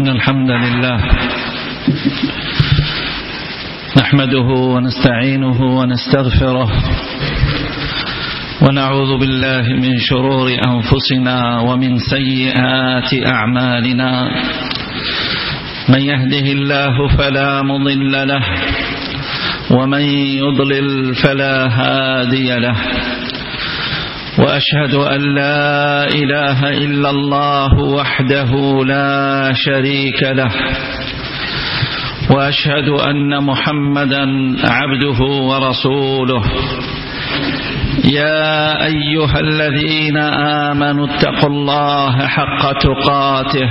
إن الحمد لله نحمده ونستعينه ونستغفره ونعوذ بالله من شرور أنفسنا ومن سيئات أعمالنا. من يهده الله فلا مضل له ومن يضلل فلا هادي له، وأشهد أن لا إله إلا الله وحده لا شريك له، وأشهد أن محمدا عبده ورسوله. يا أيها الذين آمنوا اتقوا الله حق تقاته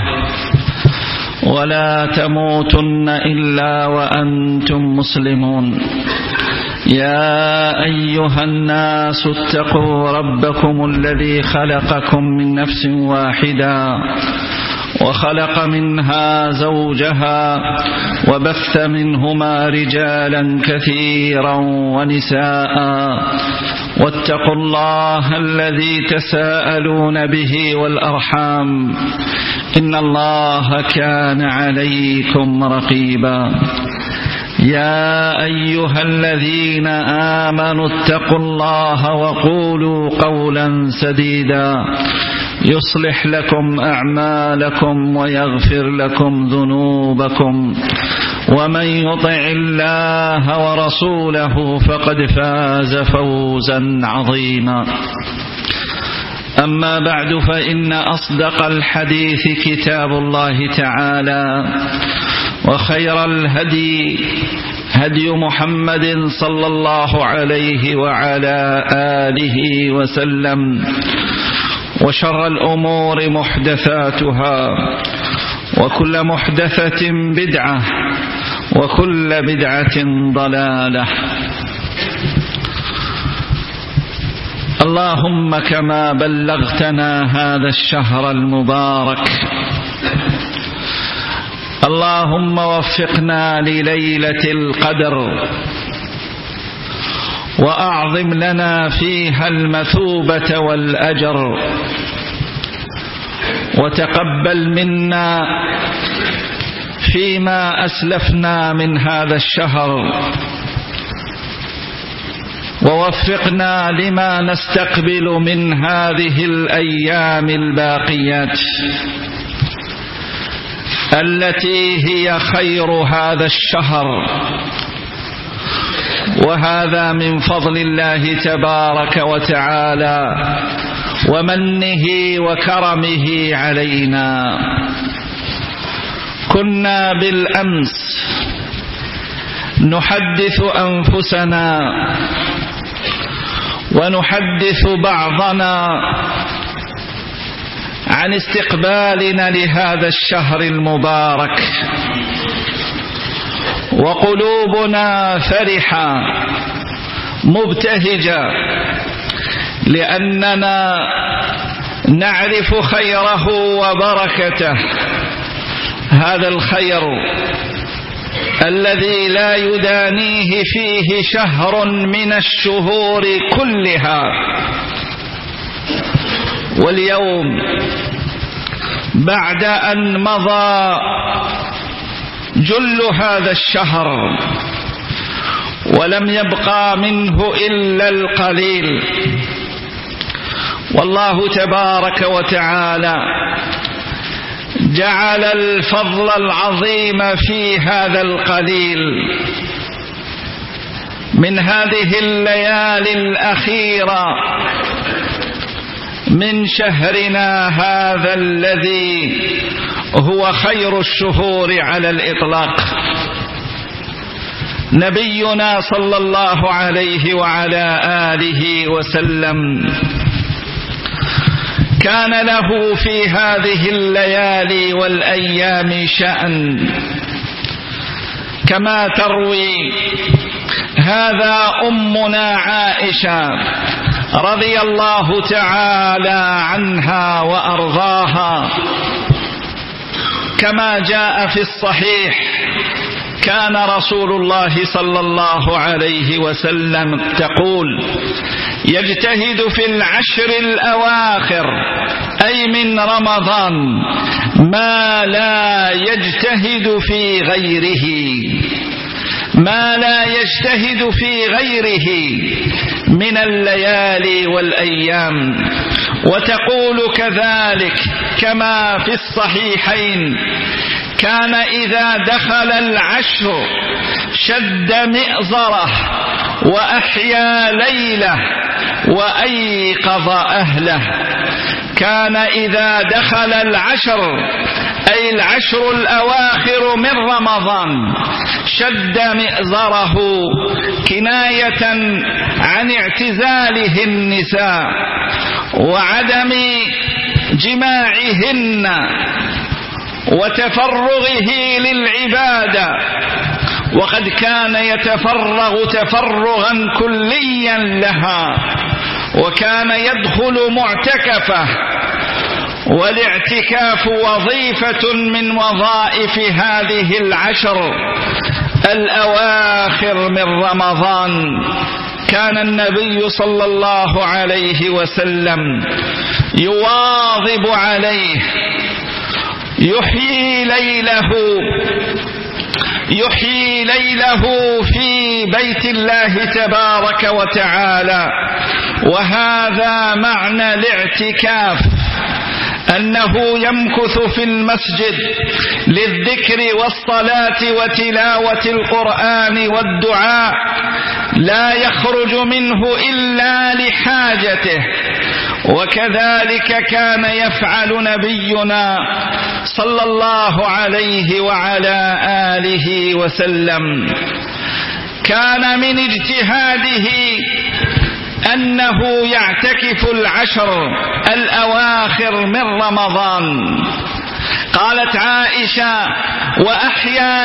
ولا تموتن إلا وأنتم مسلمون. يا أيها الناس اتقوا ربكم الذي خلقكم من نفس واحدة وخلق منها زوجها وبث منهما رجالا كثيرا ونساء، واتقوا الله الذي تساءلون به والأرحام إن الله كان عليكم رقيبا. يا أيها الذين آمنوا اتقوا الله وقولوا قولا سديدا يصلح لكم أعمالكم ويغفر لكم ذنوبكم، ومن يطع الله ورسوله فقد فاز فوزا عظيما. أما بعد، فإن أصدق الحديث كتاب الله تعالى، وخير الهدي هدي محمد صلى الله عليه وعلى آله وسلم، وشر الأمور محدثاتها، وكل محدثة بدعة، وكل بدعة ضلالة. اللهم كما بلغتنا هذا الشهر المبارك، اللهم وفقنا لليلة القدر، وأعظم لنا فيها المثوبة والأجر، وتقبل منا فيما أسلفنا من هذا الشهر، ووفقنا لما نستقبل من هذه الأيام الباقيات التي هي خير هذا الشهر، وهذا من فضل الله تبارك وتعالى ومنه وكرمه علينا. كنا بالأمس نحدث أنفسنا ونحدث بعضنا عن استقبالنا لهذا الشهر المبارك، وقلوبنا فرحة مبتهجة لأننا نعرف خيره وبركته، هذا الخير الذي لا يدانيه فيه شهر من الشهور كلها. واليوم بعد أن مضى جل هذا الشهر ولم يبقى منه إلا القليل، والله تبارك وتعالى جعل الفضل العظيم في هذا القليل من هذه الليالي الأخيرة من شهرنا هذا الذي هو خير الشهور على الإطلاق. نبينا صلى الله عليه وعلى آله وسلم كان له في هذه الليالي والأيام شأن، كما تروي هذا أمنا عائشة رضي الله تعالى عنها وأرضاها، كما جاء في الصحيح كان رسول الله صلى الله عليه وسلم تقول: يجتهد في العشر الأواخر أي من رمضان ما لا يجتهد في غيره، ما لا يجتهد في غيره من الليالي والأيام. وتقول كذلك كما في الصحيحين: كان إذا دخل العشر شد مئزره وأحيا ليله وأيقظ أهله. كان إذا دخل العشر أي العشر الأواخر من رمضان شد مئزره، كناية عن اعتزاله النساء وعدم جماعهن وتفرغه للعبادة، وقد كان يتفرغ تفرغا كليا لها، وكان يدخل معتكفه، والاعتكاف وظيفة من وظائف هذه العشر الأواخر من رمضان. كان النبي صلى الله عليه وسلم يواظب عليه، يحيي ليله في بيت الله تبارك وتعالى. وهذا معنى الاعتكاف، أنه يمكث في المسجد للذكر والصلاة وتلاوة القرآن والدعاء، لا يخرج منه إلا لحاجته. وكذلك كان يفعل نبينا صلى الله عليه وعلى آله وسلم. كان من اجتهاده أنه يعتكف العشر الأواخر من رمضان. قالت عائشة: وأحيا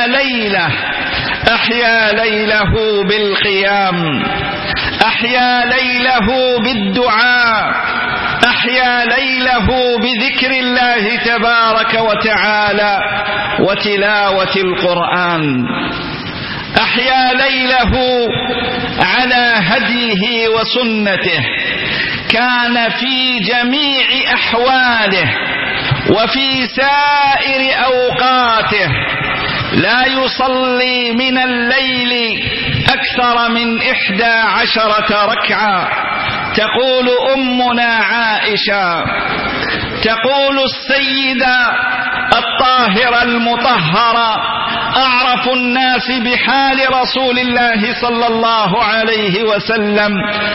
ليله بالقيام، أحيا ليله بالدعاء، أحيا ليله بذكر الله تبارك وتعالى وتلاوة القرآن، أحيا ليله على هديه وسنته. كان في جميع أحواله وفي سائر أوقاته لا يصلي من الليل أكثر من 11 ركعة. تقول أمنا عائشة، تقول السيدة الطاهرة المطهرة: أعرف الناس بحال رسول الله صلى الله عليه وسلم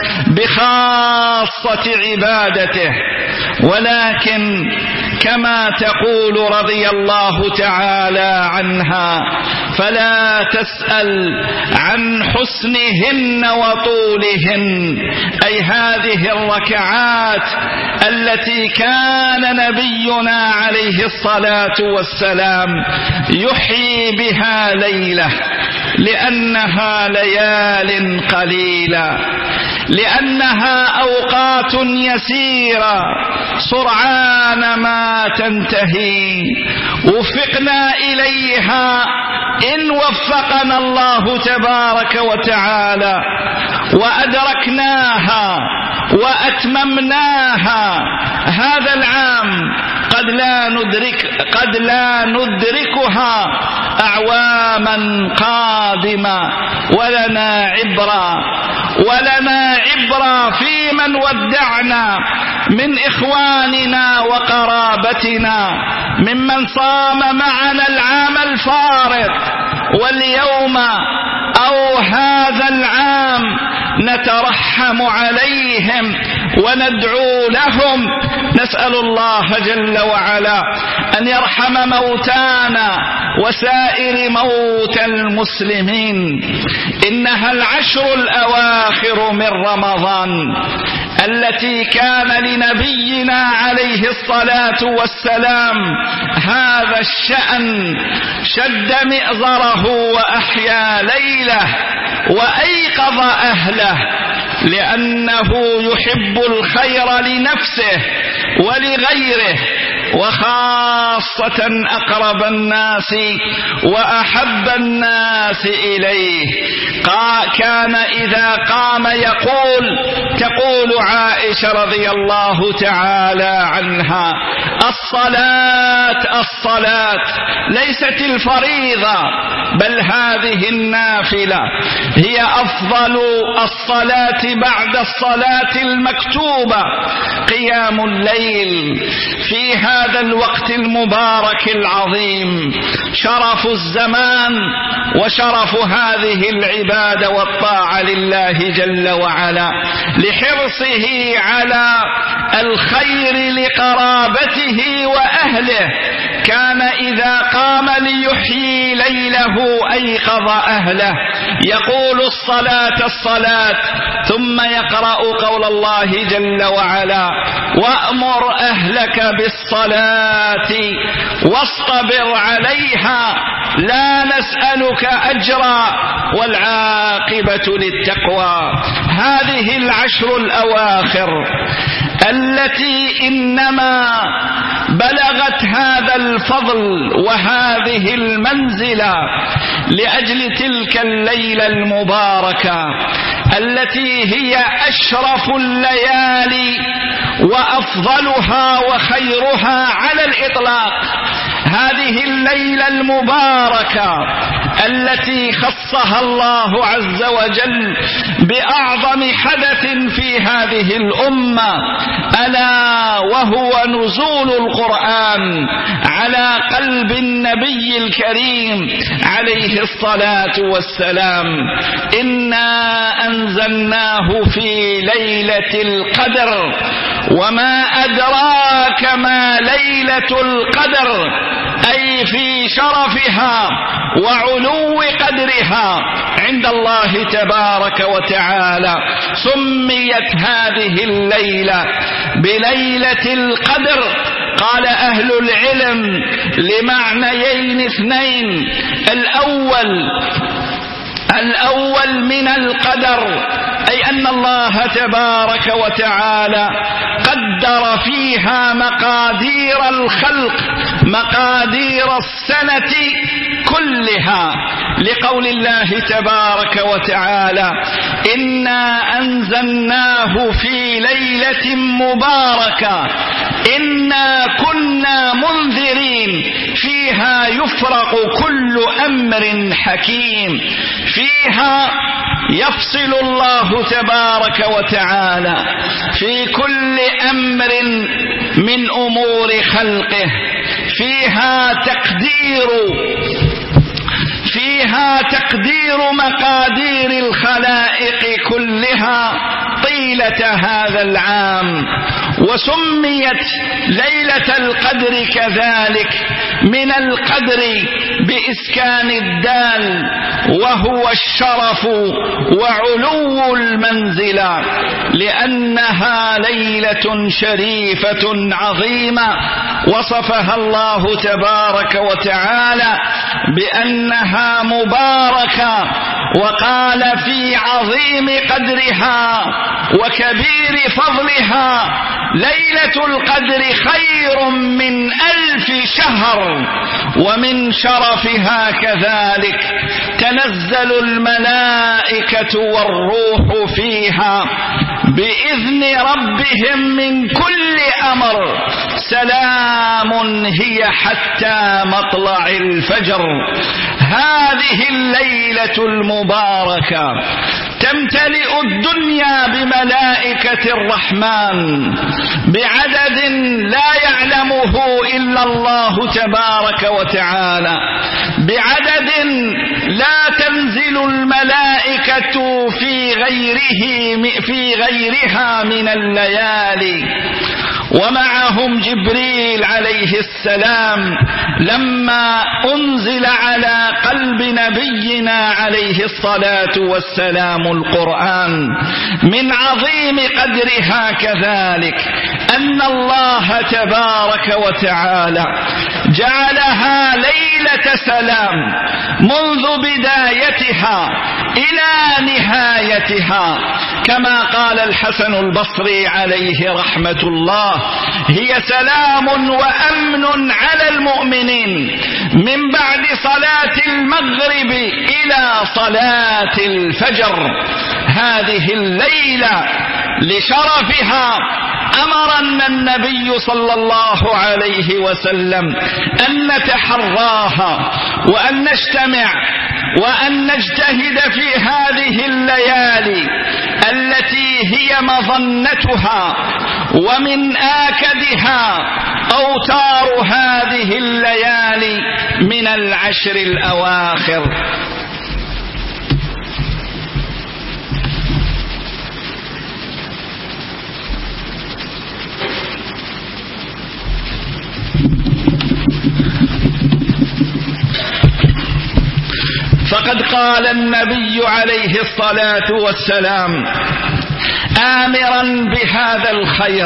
بخاصة عبادته، ولكن كما تقول رضي الله تعالى عنها: فلا تسأل عن حسنهن وطولهن، أي هذه الركعات التي كان نبينا عليه الصلاة والسلام يحيي بها ليلة، لأنها ليال قليلة، لأنها أوقات يسيرة سرعان ما تنتهي. وفقنا إليها إن وفقنا الله تبارك وتعالى وأدركناها وأتممناها هذا العام. قد لا ندركها أعواما قادمة، ولنا عبرة في من ودعنا من إخواننا وقرابتنا، ممن صام معنا العام الفارط، واليوم أو هذا العام نترحم عليهم وندعو لهم. نسأل الله جل وعلا أن يرحم موتانا وسائر موتى المسلمين. إنها العشر الأواخر من رمضان التي كان لنبينا عليه الصلاة والسلام هذا الشأن، شد مئزره وأحيا ليله وأيقظ أهله، لأنه يحب الخير لنفسه ولغيره، وخاصة أقرب الناس وأحب الناس إليه. كان إذا قام تقول عائشة رضي الله تعالى عنها: الصلاة ليست الفريضة، بل هذه النافلة هي أفضل الصلاة بعد الصلاة المكتوبة. قيام الليل في هذا الوقت المبارك العظيم شرف الزمان وشرف هذه العبادة والطاعة لله جل وعلا، لحرصه على الخير لقرابته وأهله. كان إذا قام ليحيي ليله أيقظ أهله، يقول الصلاة، ثم يقرأ قول الله جل وعلا: وأمر أهلك بالصلاة واصطبر عليها لا نسألك أجرا والعاقبة للتقوى. هذه العشر الأواخر التي إنما بلغت هذا الفضل وهذه المنزلة لأجل تلك الليلة المباركة التي هي أشرف الليالي وأفضلها وخيرها على الإطلاق. هذه الليلة المباركة التي خصها الله عز وجل بأعظم حدث في هذه الأمة، ألا وهو نزول القرآن على قلب النبي الكريم عليه الصلاة والسلام. إنا أنزلناه في ليلة القدر، وما أدراك ما ليلة القدر، أي في شرفها وعلو قدرها عند الله تبارك وتعالى. سميت هذه الليلة بليلة القدر، قال أهل العلم لمعنيين اثنين: الأول من القدر، أي أن الله تبارك وتعالى قدر فيها مقادير الخلق، مقادير السنة كلها، لقول الله تبارك وتعالى: إنا أنزلناه في ليلة مباركة إنا كنا منذرين فيها يفرق كل أمر حكيم. فيها يفصل الله تبارك وتعالى في كل أمر من أمور خلقه. فيها تقدير مقادير الخلائق كلها طيلة هذا العام. وسميت ليلة القدر كذلك من القدر بإسكان الدال، وهو الشرف وعلو المنزلة، لأنها ليلة شريفة عظيمة وصفها الله تبارك وتعالى بأنها مباركة، وقال في عظيم قدرها وكبير فضلها: ليلة القدر خير من 1000 شهر. ومن شرفها كذلك تنزل الملائكة والروح فيها بإذن ربهم من كل أمر، سلام هي حتى مطلع الفجر. هذه الليلة المباركة تمتلئ الدنيا بملائكة الرحمن بعدد لا يعلمه إلا الله تبارك وتعالى، بعدد لا تنزل الملائكة في غيرها من الليالي. ومعهم جبريل عليه السلام لما أنزل على قلب نبينا عليه الصلاة والسلام القرآن. من عظيم قدرها كذلك أن الله تبارك وتعالى جعلها ليلة سلام منذ بدايتها أولها إلى نهايتها، كما قال الحسن البصري عليه رحمة الله: هي سلام وأمن على المؤمنين من بعد صلاة المغرب إلى صلاة الفجر. هذه الليلة لشرفها أمرنا النبي صلى الله عليه وسلم أن نتحراها وأن نجتمع وأن نجتهد في هذه الليالي التي هي مظنتها ومن آكدها أوتار هذه الليالي من العشر الأواخر. فقد قال النبي عليه الصلاة والسلام آمرا بهذا الخير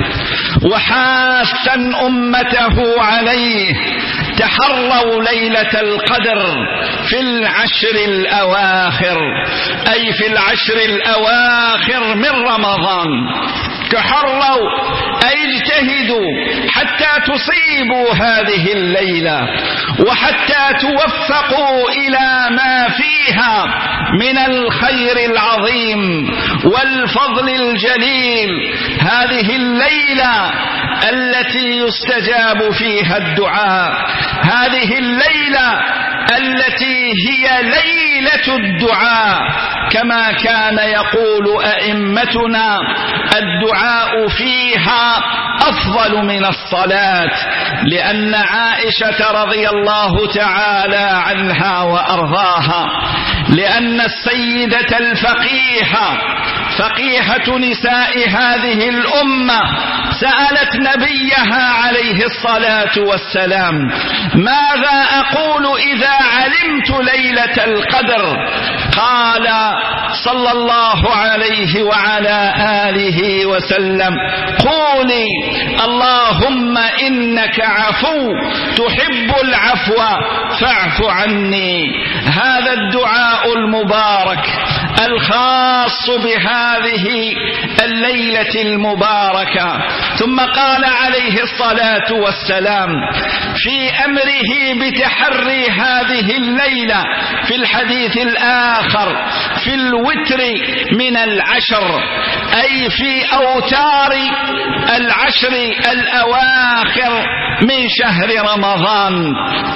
وحاثا أمته عليه: تحروا ليلة القدر في العشر الأواخر، أي في العشر الأواخر من رمضان. تحروا أي اجتهدوا حتى تصيبوا هذه الليلة وحتى توفقوا إلى ما فيها من الخير العظيم والفضل الجليل. هذه الليلة التي يستجاب فيها الدعاء، هذه الليلة التي هي ليلة الدعاء، كما كان يقول أئمتنا: الدعاء فيها أفضل من الصلاة. لأن عائشة رضي الله تعالى عنها وأرضاها، لأن السيدة الفقيهة فقيهة نساء هذه الأمة سألت نبيها عليه الصلاة والسلام: ماذا أقول إذا علمت ليلة القدر؟ قال صلى الله عليه وعلى آله وسلم: قولي اللهم إنك عفو تحب العفو فاعف عني. هذا الدعاء المبارك الخاص بهذه الليلة المباركة. ثم قال عليه الصلاة والسلام في أمره بتحري هذه الليلة في الحديث الآخر: في الوتر من العشر، أي في أوتار العشر الأواخر من شهر رمضان،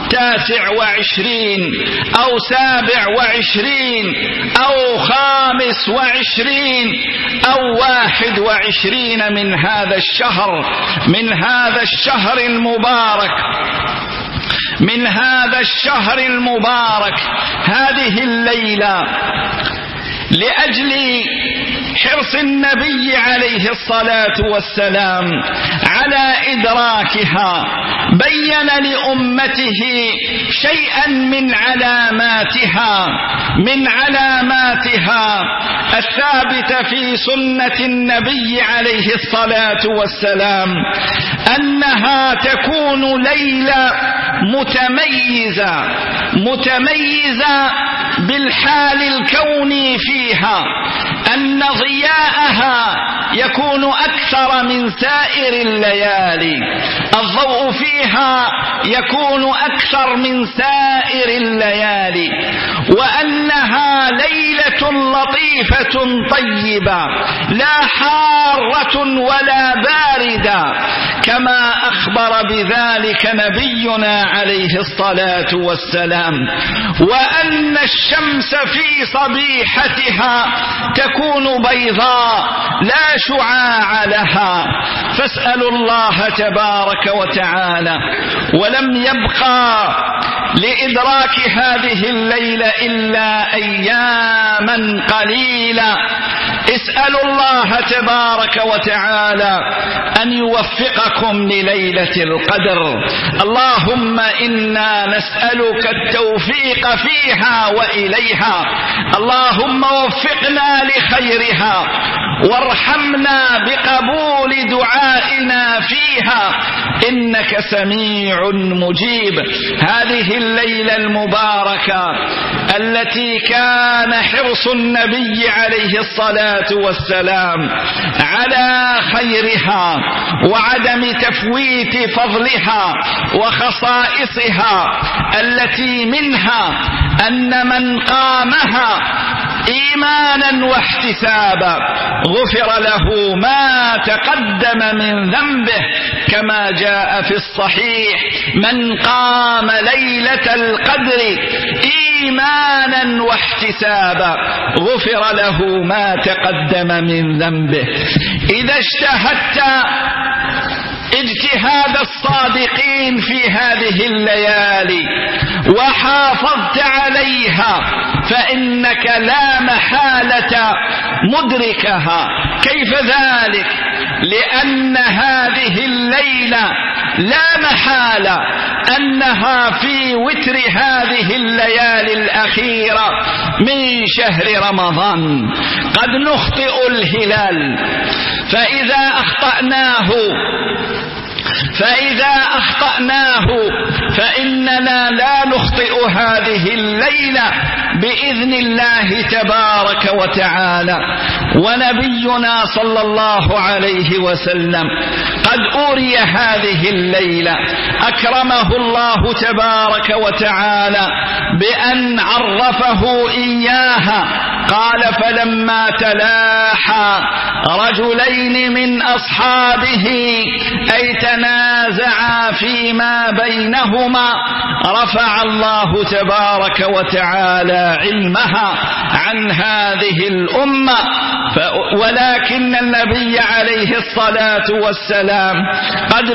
29 أو 27 أو 25 أو 21 من هذا الشهر، من هذا الشهر المبارك، من هذا الشهر المبارك. هذه الليلة لأجل حرص النبي عليه الصلاة والسلام على إدراكها بين لأمته شيئا من علاماتها الثابتة في سنة النبي عليه الصلاة والسلام، أنها تكون ليلة متميزة بالحال الكوني فيها، أن ضياءها يكون أكثر من سائر الليالي، الضوء فيها يكون أكثر من سائر الليالي، وأنها ليلة لطيفة طيبة لا حارة ولا باردة، كما أخبر بذلك نبينا عليه الصلاة والسلام. وأن الشمس في صبيحتها تكون بيضاء لا شعاع لها. فاسألوا الله تبارك وتعالى، ولم يبقى لإدراك هذه الليلة إلا أياما قليلة. اسألوا الله تبارك وتعالى أن يوفقكم لليلة القدر. اللهم إنا نسألك التوفيق فيها وإليها، اللهم وفقنا لخيرها وارحمنا بقبول دعائنا فيها، إنك سميع مجيب. هذه الليلة الليلة المباركة التي كان حرص النبي عليه الصلاة والسلام على خيرها وعدم تفويت فضلها وخصائصها، التي منها أن من قامها إيمانا واحتسابا غفر له ما تقدم من ذنبه، كما جاء في الصحيح: من قام ليلة القدر إيمانا واحتسابا غفر له ما تقدم من ذنبه. إذا اجتهدت اجتهاد الصادقين في هذه الليالي وحافظت عليها فإنك لا محالة مدركها. كيف ذلك؟ لأن هذه الليلة لا محالة أنها في وتر هذه الليالي الأخيرة من شهر رمضان. قد نخطئ الهلال، فإذا أخطأناه فإننا لا نخطئ هذه الليلة بإذن الله تبارك وتعالى. ونبينا صلى الله عليه وسلم قد أري هذه الليلة، أكرمه الله تبارك وتعالى بأن عرفه إياها. قال: فلما تلاحى رجلين من أصحابه أي تنازعا فيما بينهما رفع الله تبارك وتعالى علمها عن هذه الأمة. ولكن النبي عليه الصلاة والسلام قد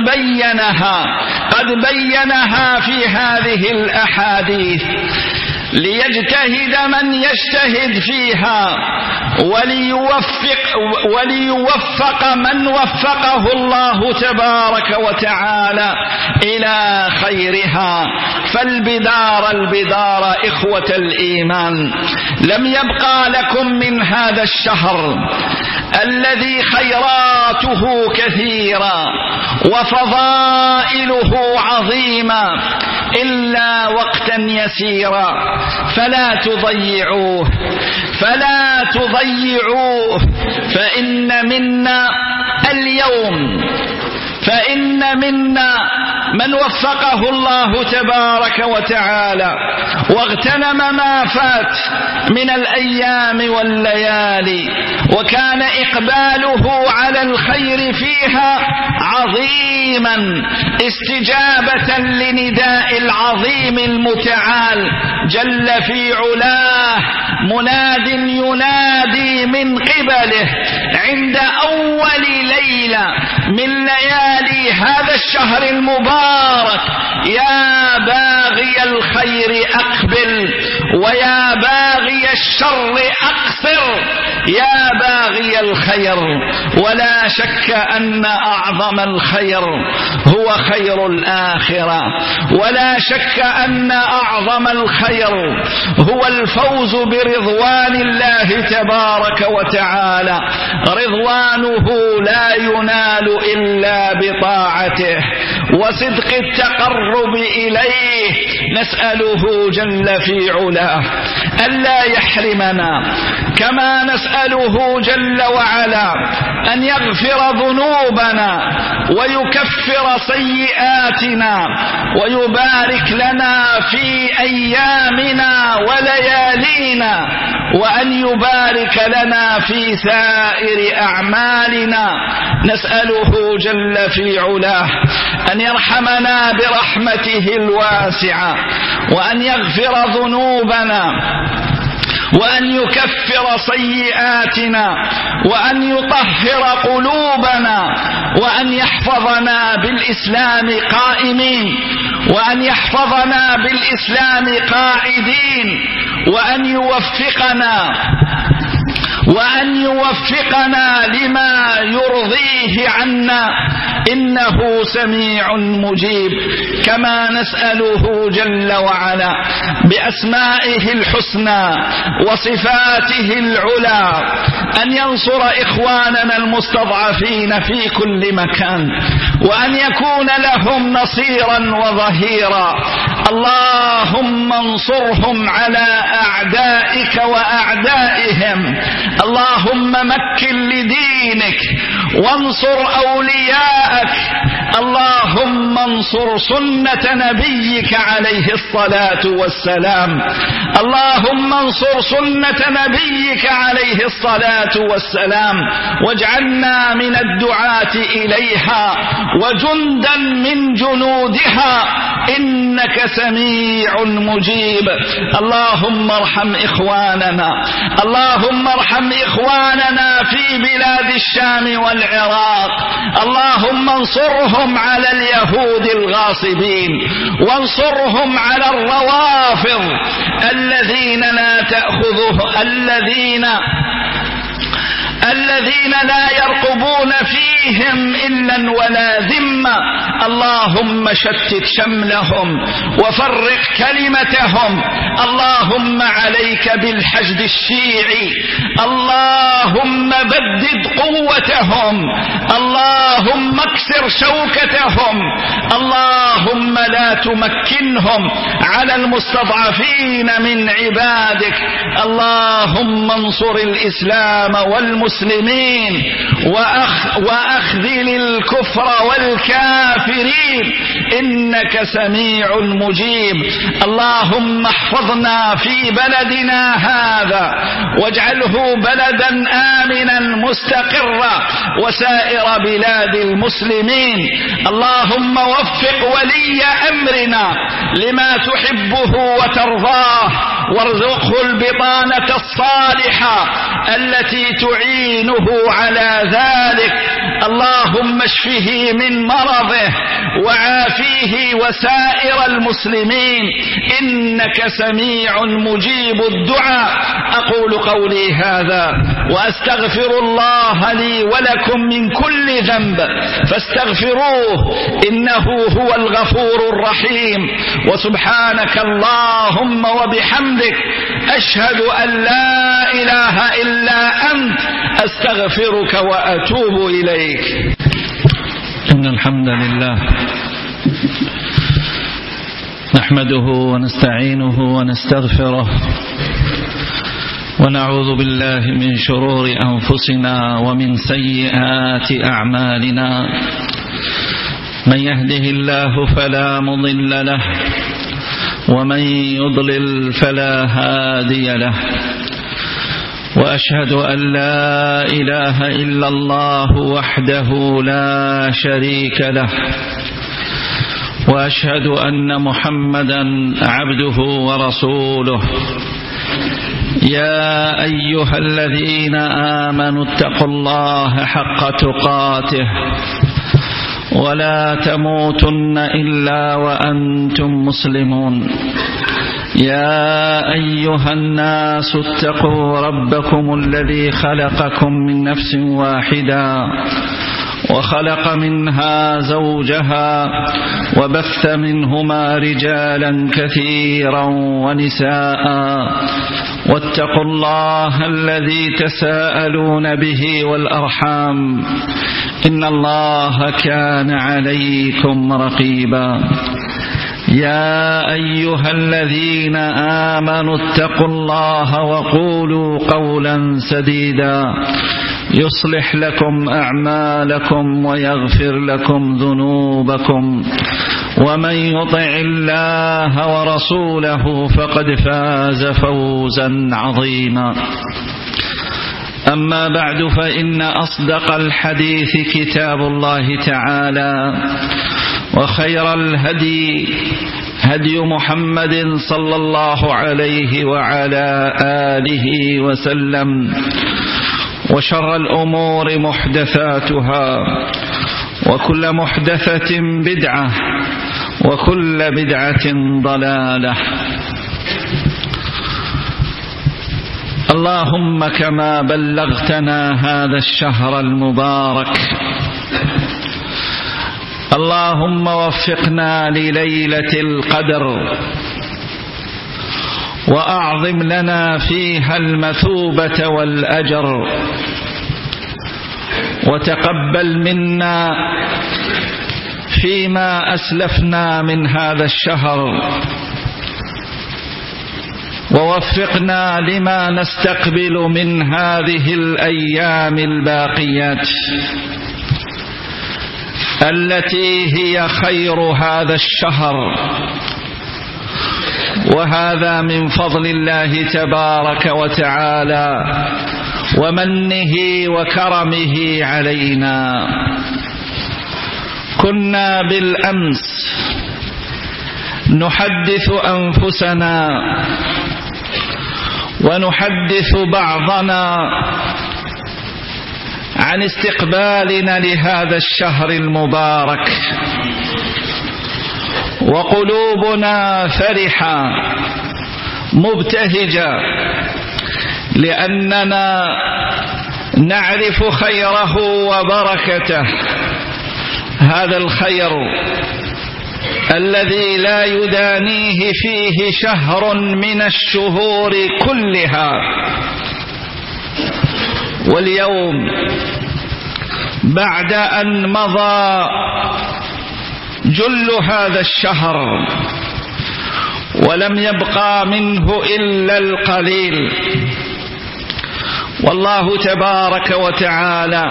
بينها في هذه الأحاديث ليجتهد من يجتهد فيها وليوفق من وفقه الله تبارك وتعالى إلى خيرها. فالبدار إخوة الإيمان، لم يبقى لكم من هذا الشهر الذي خيراته كثيرة وفضائله عظيمة إلا وقتا يسيرا، فلا تضيعوه. فإن منا من وفقه الله تبارك وتعالى واغتنم ما فات من الأيام والليالي، وكان إقباله على الخير فيها عظيما استجابة لنداء العظيم المتعال جل في علاه، مناد ينادي من قبله عند أول ليلة من ليالي هذا الشهر المبارك: يا باغي الخير أقبل ويا باغي الشر أقصر. يا باغي الخير، ولا شك أن أعظم الخير هو خير الآخرة، ولا شك أن أعظم الخير هو الفوز برضوان الله تبارك وتعالى. رضوانه لا ينال إلا بطاعته وصدق التقرب إليه. نسأله جل في علاه ألا يحرمنا، كما نسأله جل وعلا أن يغفر ذنوبنا ويكفر سيئاتنا ويبارك لنا في أيامنا وليالينا، وأن يبارك لنا في سائر أعمالنا. نسأله جل في علاه أن يرحمنا برحمته الواسعة، وأن يغفر ذنوبنا، وأن يكفر سيئاتنا، وأن يطهر قلوبنا، وأن يحفظنا بالإسلام قائمين، وأن يحفظنا بالإسلام قاعدين، وأن يوفقنا لما يرضيه عنا، إنه سميع مجيب. كما نسأله جل وعلا بأسمائه الحسنى وصفاته العلى أن ينصر إخواننا المستضعفين في كل مكان، وأن يكون لهم نصيرا وظهيرا. اللهم انصرهم على أعدائك وأعدائهم. اللهم مكن لدينك وانصر أولياءك. اللهم انصر سنة نبيك عليه الصلاة والسلام. اللهم انصر سنة نبيك عليه الصلاة والسلام، واجعلنا من الدعاة إليها وجندا من جنودها، إنك سميع مجيب. اللهم ارحم إخواننا، اللهم ارحم إخواننا في بلاد الشام والعراق. اللهم انصرهم على اليهود الغاصبين، وانصرهم على الروافض الذين لا تأخذه الذين لا يرقبون فيهم إلا ولا ذمة. اللهم شتت شملهم وفرق كلمتهم. اللهم عليك بالحشد الشيعي، اللهم بدد قوتهم، اللهم اكسر شوكتهم، اللهم لا تمكنهم على المستضعفين من عبادك. اللهم انصر الإسلام والمسلمين وأخذل الكفر والكافرين، إنك سميع مجيب. اللهم احفظنا في بلدنا هذا واجعله بلدا آمنا مستقرا وسائر بلاد المسلمين. اللهم وفق ولي أمرنا لما تحبه وترضاه، وارزقه البطانة الصالحة التي تعينه على ذلك. اللهم اشفه من مرضه وعافيه وسائر المسلمين، إنك سميع مجيب الدعاء. أقول قولي هذا وأستغفر الله لي ولكم من كل ذنب فاستغفروه إنه هو الغفور الرحيم. وسبحانك اللهم وبحمدك أشهد أن لا إله إلا أنت أستغفرك وأتوب إليك. إن الحمد لله نحمده ونستعينه ونستغفره، ونعوذ بالله من شرور أنفسنا ومن سيئات أعمالنا. من يهده الله فلا مضل له، ومن يضلل فلا هادي له. وأشهد أن لا إله إلا الله وحده لا شريك له، وأشهد أن محمدا عبده ورسوله. يا أيها الذين آمنوا اتقوا الله حق تقاته ولا تموتن إلا وأنتم مسلمون. يا أيها الناس اتقوا ربكم الذي خلقكم من نفس واحدة وخلق منها زوجها وبث منهما رجالا كثيرا ونساء، واتقوا الله الذي تساءلون به والأرحام، إن الله كان عليكم رقيبا. يا أيها الذين آمنوا اتقوا الله وقولوا قولا سديدا يصلح لكم أعمالكم ويغفر لكم ذنوبكم، ومن يطع الله ورسوله فقد فاز فوزا عظيما. أما بعد، فإن أصدق الحديث كتاب الله تعالى، وخير الهدي هدي محمد صلى الله عليه وعلى آله وسلم، وشر الأمور محدثاتها، وكل محدثة بدعة، وكل بدعة ضلالة. اللهم كما بلغتنا هذا الشهر المبارك، اللهم وفقنا لليلة القدر، وأعظم لنا فيها المثوبة والأجر، وتقبل منا فيما أسلفنا من هذا الشهر، ووفقنا لما نستقبل من هذه الأيام الباقيات التي هي خير هذا الشهر، وهذا من فضل الله تبارك وتعالى ومنه وكرمه علينا. كنا بالأمس نحدث أنفسنا ونحدث بعضنا عن استقبالنا لهذا الشهر المبارك، وقلوبنا فرحة مبتهجة لأننا نعرف خيره وبركته، هذا الخير الذي لا يدانيه فيه شهر من الشهور كلها. واليوم بعد أن مضى جل هذا الشهر ولم يبقى منه إلا القليل، والله تبارك وتعالى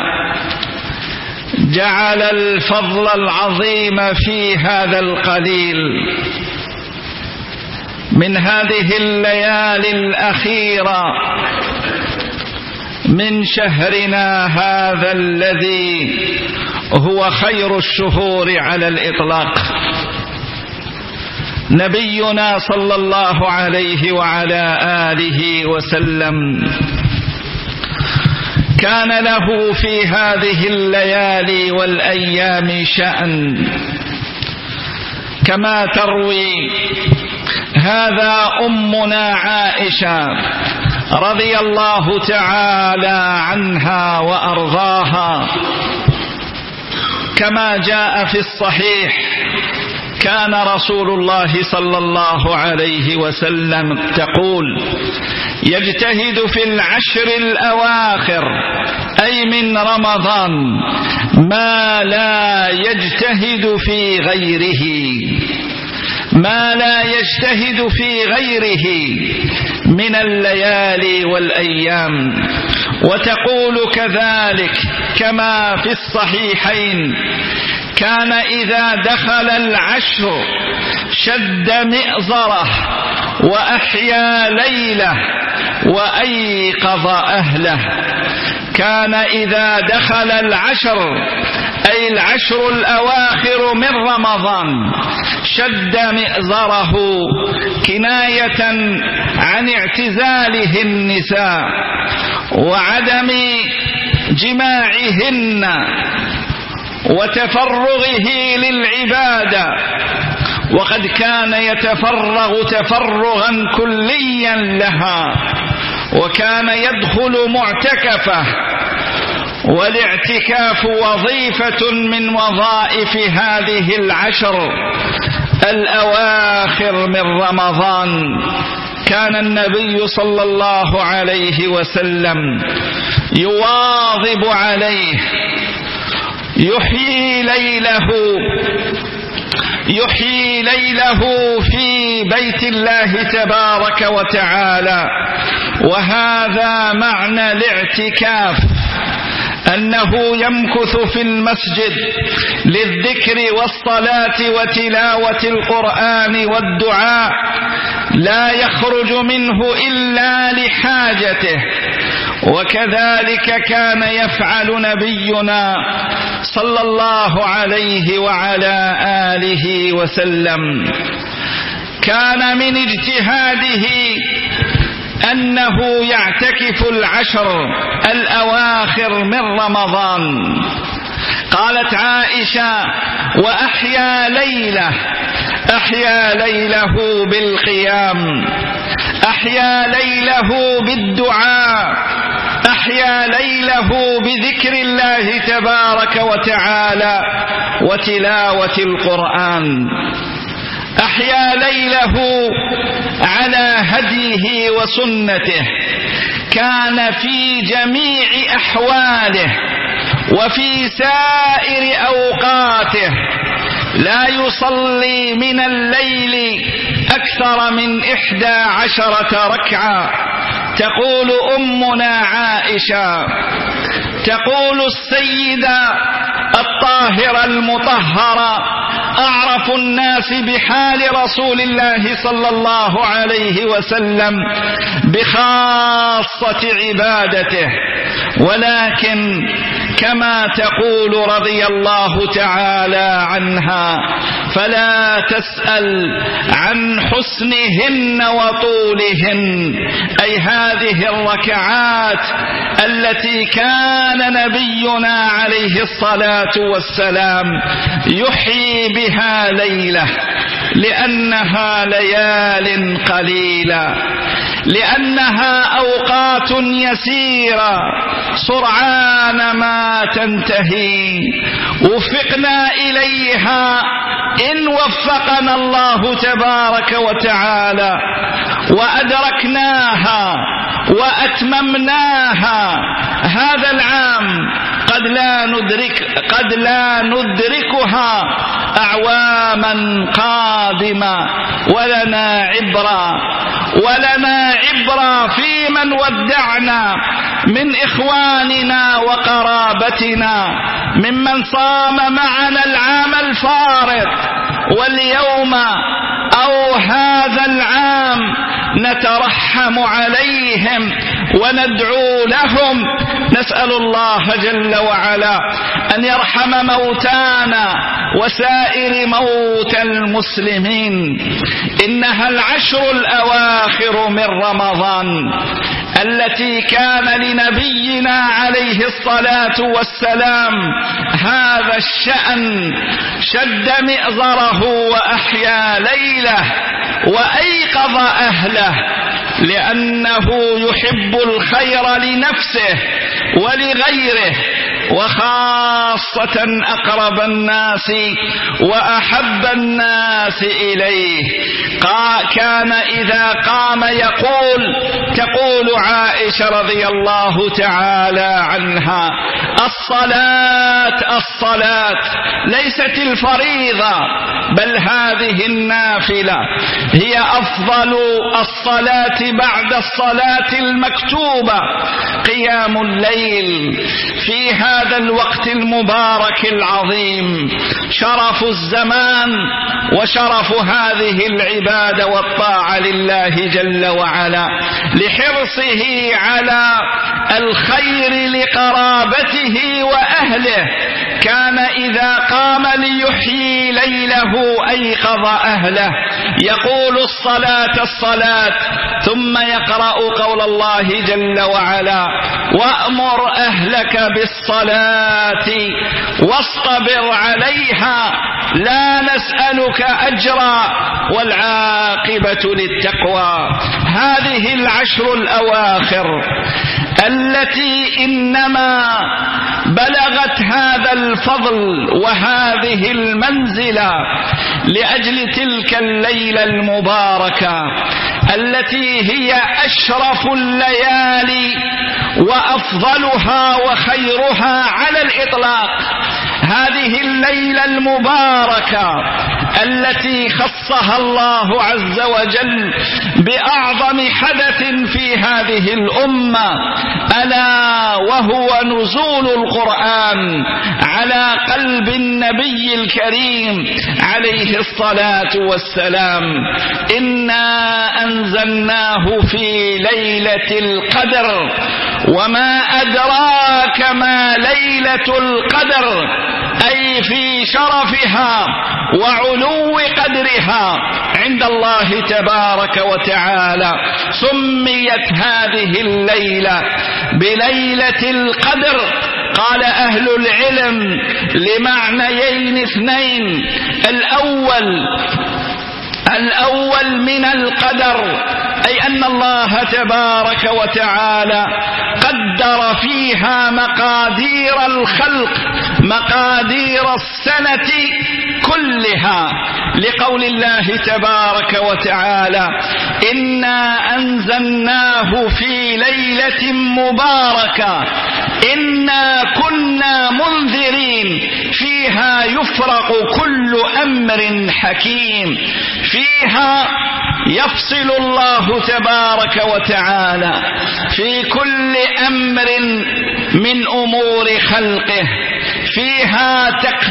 جعل الفضل العظيم في هذا القليل من هذه الليالي الأخيرة من شهرنا هذا الذي هو خير الشهور على الإطلاق. نبينا صلى الله عليه وعلى آله وسلم كان له في هذه الليالي والأيام شأن، كما تروي هذا أمنا عائشة رضي الله تعالى عنها وأرضاها، كما جاء في الصحيح كان رسول الله صلى الله عليه وسلم تقول: يجتهد في العشر الأواخر أي من رمضان ما لا يجتهد في غيره، ما لا يجتهد في غيره من الليالي والأيام. وتقول كذلك كما في الصحيحين: كان إذا دخل العشر شد مئزره وأحيا ليله وأيقظ أهله. كان إذا دخل العشر أي العشر الأواخر من رمضان شد مئزره، كناية عن اعتزاله النساء وعدم جماعهن وتفرغه للعبادة، وقد كان يتفرغ تفرغا كليا لها، وكان يدخل معتكفه، والاعتكاف وظيفة من وظائف هذه العشر الأواخر من رمضان. كان النبي صلى الله عليه وسلم يواظب عليه، يحيي ليله في بيت الله تبارك وتعالى. وهذا معنى الاعتكاف، أنه يمكث في المسجد للذكر والصلاة وتلاوة القرآن والدعاء، لا يخرج منه إلا لحاجته. وكذلك كان يفعل نبينا صلى الله عليه وعلى آله وسلم. كان من اجتهاده أنه يعتكف العشر الأواخر من رمضان. قالت عائشة: وأحيا ليله بالقيام، أحيا ليله بالدعاء، أحيا ليله بذكر الله تبارك وتعالى وتلاوة القرآن، أحيا ليله على هديه وسنته. كان في جميع أحواله وفي سائر أوقاته لا يصلي من الليل أكثر من 11 ركعة. تقول أمنا عائشة، تقول السيدة الطاهرة المطهرة: أعرف الناس بحال رسول الله صلى الله عليه وسلم بخاصة عبادته، ولكن كما تقول رضي الله تعالى عنها: فلا تسأل عن حسنهن وطولهن، أي هذه الركعات التي كان نبينا عليه الصلاة والسلام يحيي بها ليلة، لأنها ليال قليلة، لأنها أوقات يسيرة سرعان ما تنتهي، وفقنا إليها إن وفقنا الله تبارك وتعالى وأدركناها وأتممناها هذا العام. قد لا ندركها أعواما قادمة، ولنا عبرة في من ودعنا من إخواننا وقرابتنا، ممن صام معنا العام الفارط، واليوم أو هذا العام نترحم عليهم وندعو لهم. نسأل الله جل وعلا أن يرحم موتانا وسائر موتى المسلمين. إنها العشر الأواخر من رمضان التي كان لنبينا عليه الصلاة والسلام هذا الشأن، شد مئزره وأحيا ليله وأيقظ أهله، لأنه يحب الخير لنفسه ولغيره، وخاصة أقرب الناس وأحب الناس إليه. كان إذا قام تقول عائشة رضي الله تعالى عنها: الصلاة ليست الفريضة، بل هذه النافلة هي أفضل الصلاة بعد الصلاة المكتوبة. قيام الليل في هذا الوقت المبارك العظيم شرف الزمان وشرف هذه العبادة والطاعة لله جل وعلا، لحرصه على الخير لقرابته وأهله. كان إذا قام ليحيي ليله أيقظ أهله، يقول الصلاة، ثم يقرأ قول الله جل وعلا: وأمر أهلك بالصلاة واصطبر عليها لا نسألك أجرا والعاقبة للتقوى. هذه العشر الأواخر التي إنما بلغت هذا الفضل وهذه المنزلة لأجل تلك الليلة المباركة التي هي أشرف الليالي وأفضلها وخيرها على الإطلاق. هذه الليلة المباركة التي خصها الله عز وجل بأعظم حدث في هذه الأمة، ألا وهو نزول القرآن على قلب النبي الكريم عليه الصلاة والسلام. إنا أنزلناه في ليلة القدر، وما أدراك ما ليلة القدر، أي في شرفها وعلو قدرها عند الله تبارك وتعالى. سميت هذه الليلة بليلة القدر، قال أهل العلم لمعنيين اثنين: الأول من القدر، أي أن الله تبارك وتعالى قدر فيها مقادير الخلق، مقادير السنة كلها، لقول الله تبارك وتعالى: إنا أنزلناه في ليلة مباركة إنا كنا منذرين فيها يفرق كل أمر حكيم. فيها يفصل الله تبارك وتعالى في كل أمر من أمور خلقه. فيها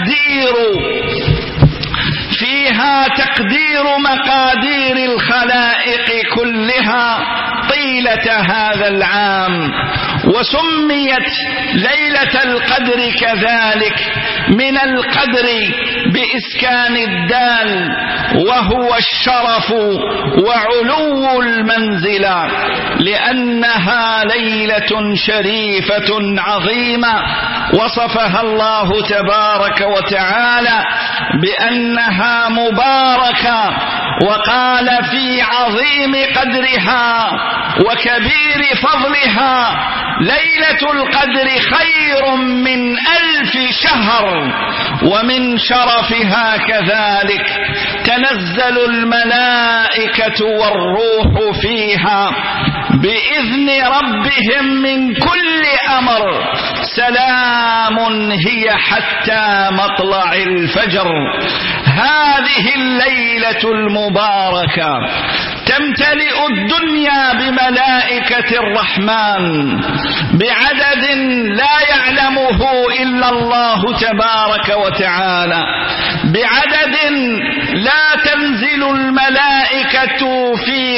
تقدير مقادير الخلائق كلها طيلة هذا العام، وسميت ليلة القدر كذلك من القدر بإسكان الدال، وهو الشرف وعلو المنزلة، لأنها ليلة شريفة عظيمة وصفها الله تبارك وتعالى بأنها مباركة، وقال في عظيم قدرها وكبير فضلها: ليلة القدر خير من 1000 شهر. ومن شرفها كذلك تنزل الملائكة والروح فيها بإذن ربهم من كل أمر، سلام هي حتى مطلع الفجر. هذه الليلة المباركة تمتلئ الدنيا بملائكة الرحمن بعدد لا يعلمه إلا الله تبارك وتعالى، بعدد لا تنزل الملائكة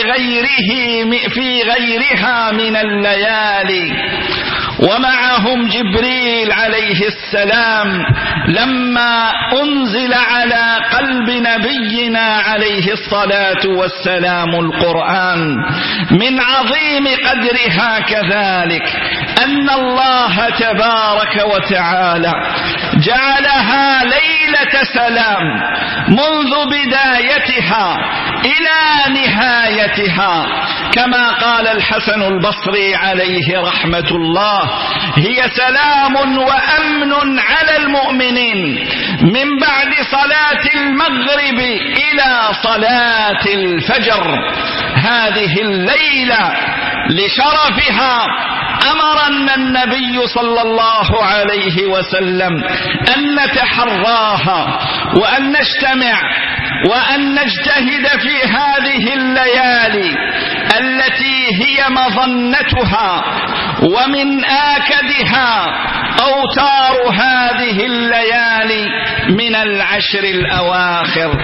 في غيرها من الليالي. ومعهم جبريل عليه السلام لما أنزل على قلب نبينا عليه الصلاة والسلام القرآن. من عظيم قدرها كذلك أن الله تبارك وتعالى جعلها ليلة سلام منذ بدايتها إلى نهايتها، كما قال الحسن البصري عليه رحمة الله: هي سلام وأمن على المؤمنين من بعد صلاة المغرب إلى صلاة الفجر. هذه الليلة لشرفها أمرنا النبي صلى الله عليه وسلم أن نتحراها وأن نجتمع وأن نجتهد في هذه الليالي التي هي مظنتها ومن آكدها أوتار هذه الليالي من 10 الأواخر.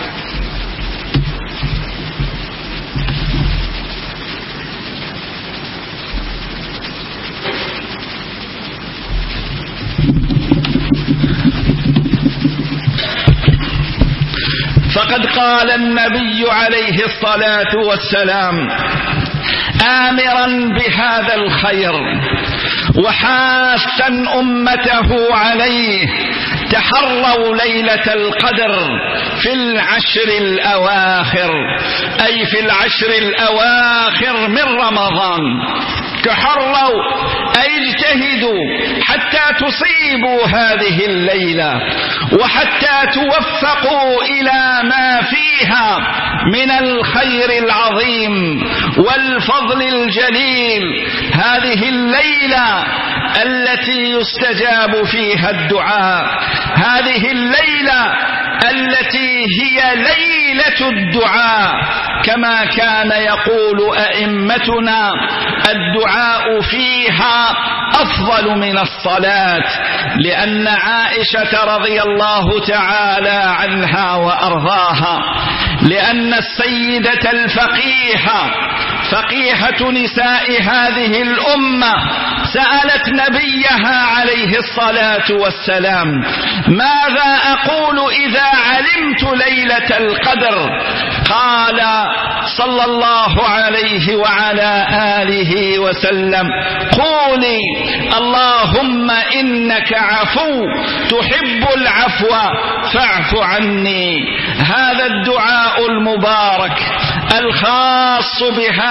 فقد قال النبي عليه الصلاة والسلام آمرا بهذا الخير وحاثا أمته عليه: تحروا ليلة القدر في 10 الأواخر، أي في 10 الأواخر من رمضان. تحروا أي اجتهدوا حتى تصيبوا هذه الليلة وحتى توفقوا إلى ما فيها من الخير العظيم والفضل الجليل. هذه الليلة التي يستجاب فيها الدعاء، هذه الليلة التي هي ليلة الدعاء، كما كان يقول أئمتنا: الدعاء فيها أفضل من الصلاة. لأن عائشة رضي الله تعالى عنها وأرضاها، لأن السيدة الفقيهة فقيهة نساء هذه الأمة سألت نبيها عليه الصلاة والسلام: ماذا أقول إذا علمت ليلة القدر؟ قال صلى الله عليه وعلى آله وسلم: قولي اللهم إنك عفو تحب العفو فاعف عني. هذا الدعاء المبارك الخاص بهذا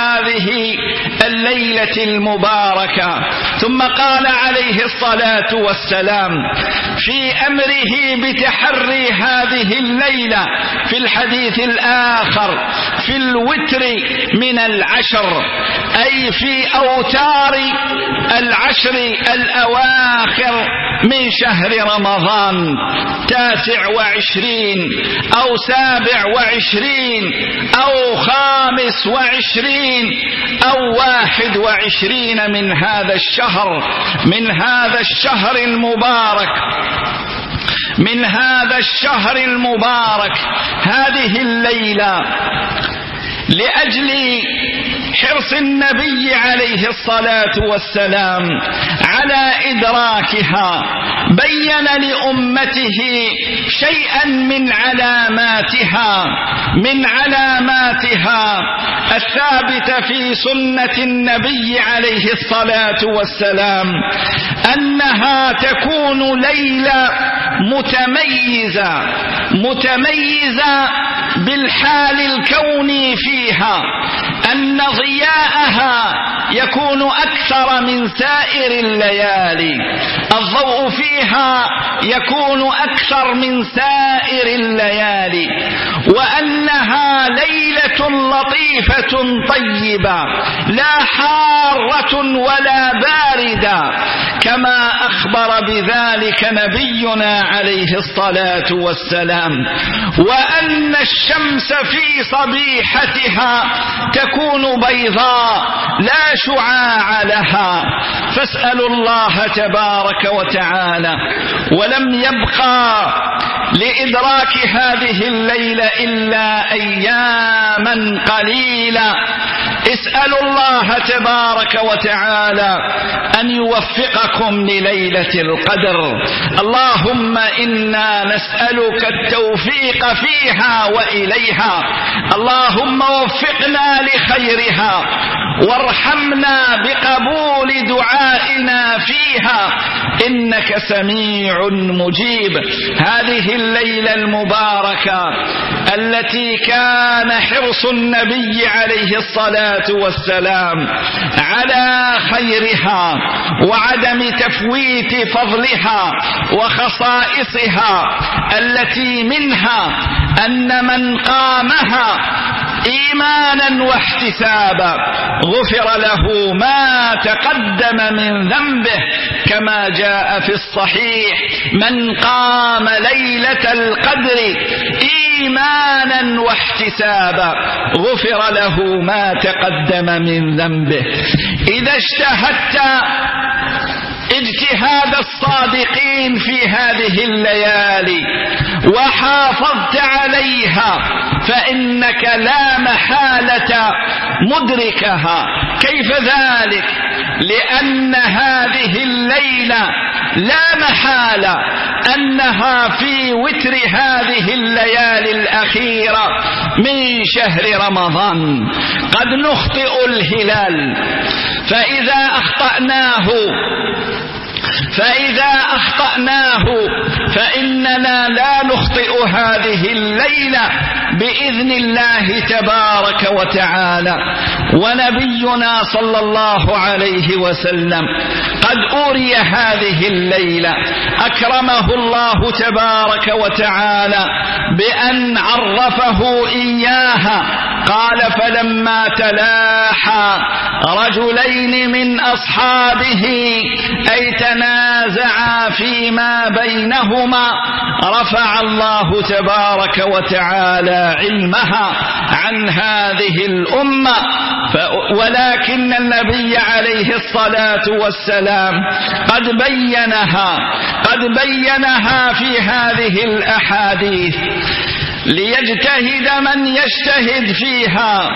هذه الليلة المباركة. ثم قال عليه الصلاة والسلام في أمره بتحري هذه الليلة في الحديث الآخر في الوتر من العشر، أي في أوتار العشر الأواخر من شهر رمضان، 29 أو 27 أو 25 أو 21 من هذا الشهر المبارك، من هذا الشهر المبارك، هذه الليلة. لأجل حرص النبي عليه الصلاة والسلام على إدراكها بين لأمته شيئا من علاماتها الثابتة في سنة النبي عليه الصلاة والسلام، أنها تكون ليلة متميزة بالحال الكوني فيها، أن ضياءها يكون أكثر من سائر الليالي، الضوء فيها يكون أكثر من سائر الليالي، وأنها ليلة لطيفة طيبة لا حارة ولا باردة، كما أخبر بذلك نبينا عليه الصلاة والسلام، وأن الشمس في صبيحتها تكون بيضاء لا شعاع لها. فاسألوا الله تبارك وتعالى، ولم يبقى لإدراك هذه الليلة إلا أياما قليلة. اسألوا الله تبارك وتعالى أن يوفقكم لليلة القدر. اللهم إنا نسألك التوفيق فيها وإليها، اللهم وفقنا لخيرها وارحمنا بقبول دعائنا فيها، إنك سميع مجيب. هذه الليلة المباركة التي كان حرص النبي عليه الصلاة والسلام على خيرها وعدم تفويت فضلها وخصائصها، التي منها أن من قامها إيمانا واحتسابا غفر له ما تقدم من ذنبه، كما جاء في الصحيح: من قام ليلة القدر إيمانا واحتسابا غفر له ما تقدم من ذنبه. إذا اجتهدت اجتهاد الصادقين في هذه الليالي وحافظت عليها فإنك لا محالة مدركها. كيف ذلك؟ لأن هذه الليلة لا محالة أنها في وتر هذه الليالي الأخيرة من شهر رمضان. قد نخطئ الهلال، فإذا أخطأناه فإننا لا نخطئ هذه الليلة بإذن الله تبارك وتعالى. ونبينا صلى الله عليه وسلم قد أري هذه الليلة، أكرمه الله تبارك وتعالى بأن عرفه إياها. قال: فلما تلاحى رجلين من أصحابه أي تنازعا فيما بينهما رفع الله تبارك وتعالى علمها عن هذه الأمة. ولكن النبي عليه الصلاة والسلام قد بينها في هذه الأحاديث ليجتهد من يجتهد فيها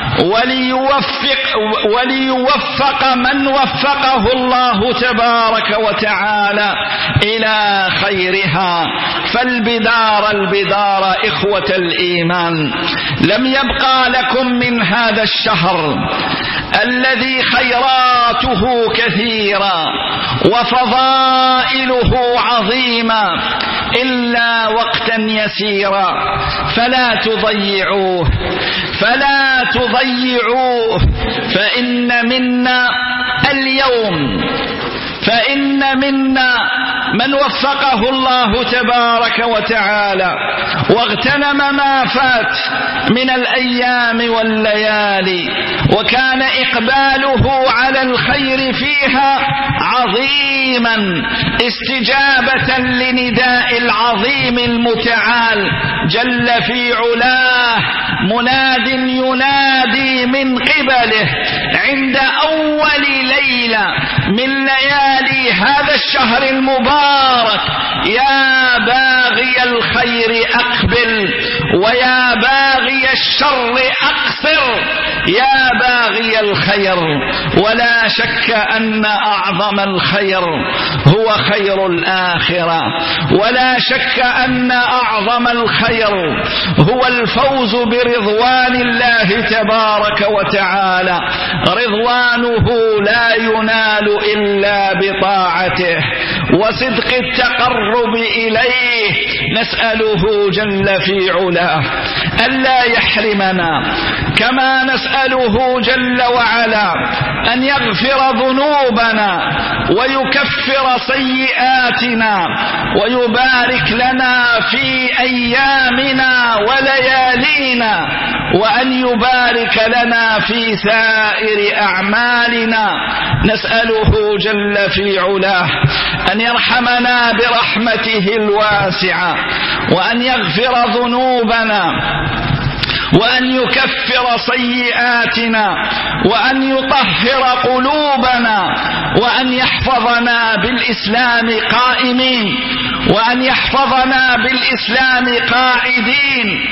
وليوفق من وفقه الله تبارك وتعالى إلى خيرها. فالبدار إخوة الإيمان، لم يبقى لكم من هذا الشهر الذي خيراته كثيرة وفضائله عظيمة إلا وقتا يسيرا، فلا تضيعوه، فلا تضيعوه، فإن منا من وفقه الله تبارك وتعالى واغتنم ما فات من الأيام والليالي، وكان إقباله على الخير فيها عظيما استجابة لنداء العظيم المتعال جل في علاه، مناد ينادي من قبله عند أول ليلة من ليالي هذا الشهر المبارك: يا باغي الخير أقبل، ويا باغي الشر أقصر. يا باغي الخير، ولا شك أن أعظم الخير هو خير الآخرة، ولا شك أن أعظم الخير هو الفوز برضوان الله تبارك وتعالى. رضوانه لا ينال إلا بطاعته وصدق التقرب إليه. نسأله جل في علاه ألا يحرمنا، كما نسأله جل وعلا أن يغفر ذنوبنا ويكفر سيئاتنا ويبارك لنا في أيامنا وليالينا، وأن يبارك لنا في سائر أعمالنا. نسأله جل في علاه أن يرحمنا برحمته الواسعة، وأن يغفر ذنوبنا، وأن يكفر سيئاتنا، وأن يطهر قلوبنا، وأن يحفظنا بالإسلام قائمين، وأن يحفظنا بالإسلام قاعدين،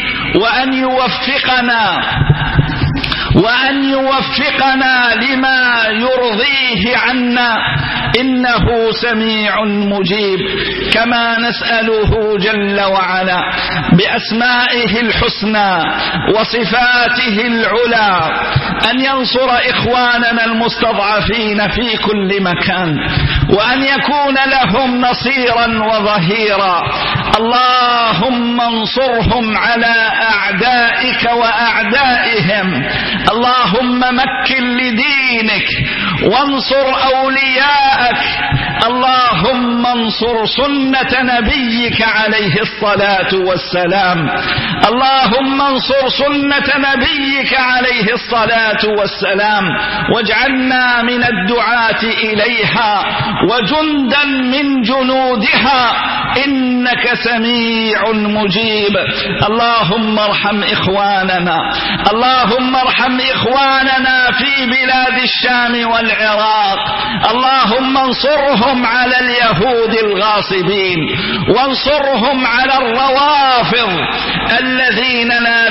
وأن يوفقنا لما يرضيه عنا، إنه سميع مجيب. كما نسأله جل وعلا بأسمائه الحسنى وصفاته العلى أن ينصر إخواننا المستضعفين في كل مكان، وأن يكون لهم نصيرا وظهيرا. اللهم انصرهم على أعدائك وأعدائهم. اللهم مكن لدينك وانصر أولياءك. اللهم انصر سنة نبيك عليه الصلاة والسلام. اللهم انصر سنة نبيك عليه الصلاة والسلام، واجعلنا من الدعاة إليها وجندا من جنودها، إنك سميع مجيب. اللهم ارحم إخواننا، اللهم ارحم إخواننا في بلاد الشام والعراق. اللهم انصرهم على اليهود الغاصبين، وانصرهم على الروافض الذين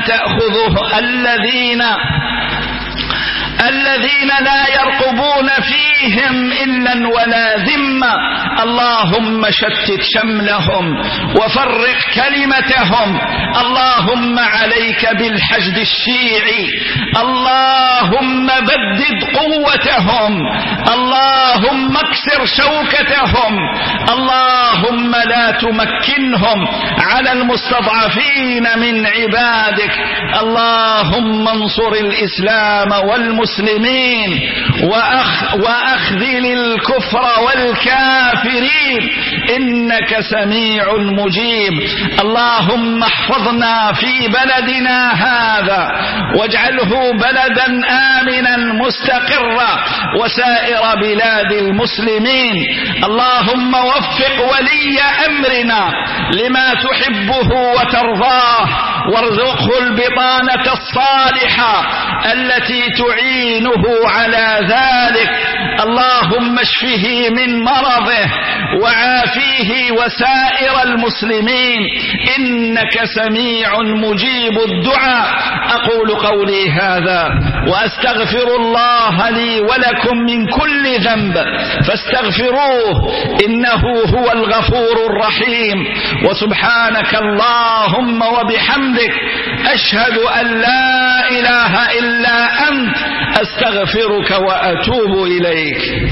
لا يرقبون فيهم إلا ولا ذمة. اللهم شتت شملهم وفرق كلمتهم. اللهم عليك بالحشد الشيعي، اللهم بدد قوتهم، اللهم اكسر شوكتهم، اللهم لا تمكنهم على المستضعفين من عبادك. اللهم انصر الإسلام والمسلمين وأخذل الكفر والكافرين، إنك سميع مجيب. اللهم احفظنا في بلدنا هذا واجعله بلدا آمنا مستقرا وسائر بلاد المسلمين. اللهم وفق ولي أمرنا لما تحبه وترضاه، وارزقه البطانة الصالحة التي تعينه على ذلك. اللهم اشفه من مرضه وعافيه وسائر المسلمين، إنك سميع مجيب الدعاء. أقول قولي هذا وأستغفر الله لي ولكم من كل ذنب فاستغفروه إنه هو الغفور الرحيم. وسبحانك اللهم وبحمدك أشهد أن لا إله إلا أنت أستغفرك وأتوب إليك.